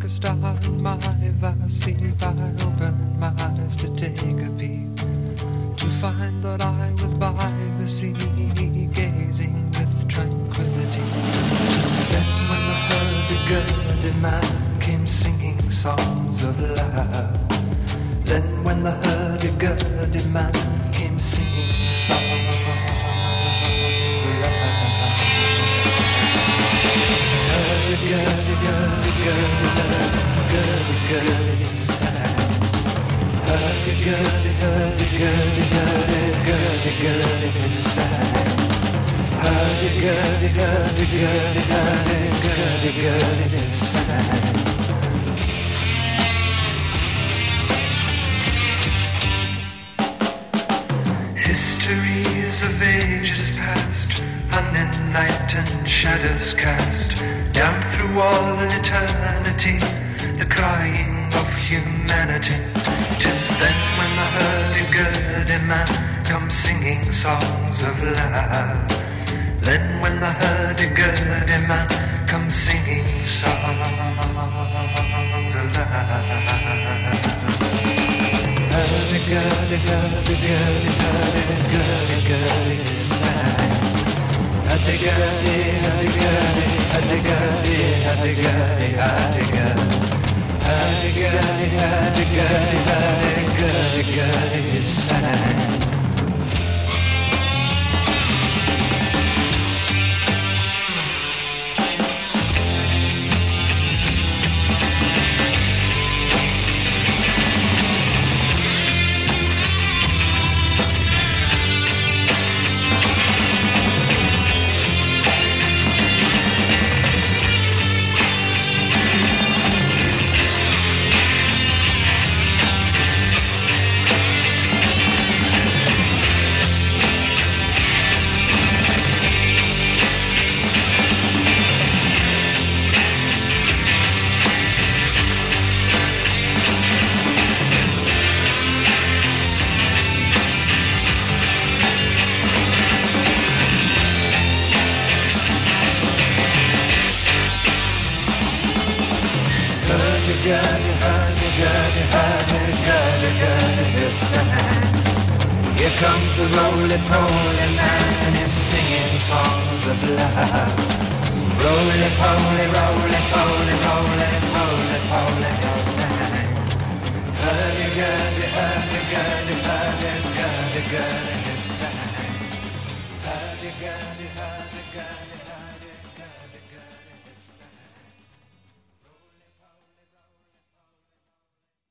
a star in my vast sleep, I opened my eyes to take a peep, to find that I was by the sea, gazing with tranquility. Just then when the hurdy-gurdy man came singing songs of love, then when the hurdy-gurdy man came singing songs of love, hurdy-gurdy-gurdy-gurdy-gurdy sang. Hurdy-gurdy-gurdy-gurdy-gurdy-gurdy sang. Hurdy-gurdy-gurdy-gurdy-gurdy-gurdy sang. Histories of ages past, unenlightened shadows cast down through all eternity, the crying of humanity. 'Tis then when the hurdy-gurdy man comes singing songs of love. Then when the hurdy-gurdy man comes singing songs of love. Hurdy-gurdy-gurdy-gurdy-gurdy-gurdy sang. Hurdy-gurdy, hurdy-gurdy, hurdy-gurdy, hurdy-gurdy, hurdy-gurdy. Hurdy-gurdy, hurdy-gurdy, hurdy-gurdy-gurdy sang. Here comes a roly-poly man and he's singing songs of love. Roly-poly, roly-poly, roly-poly, poly, he's sang. Hurdy-gurdy, hurdy-gurdy, hurdy-gurdy, gurdy, he's sang. Hurdy-gurdy.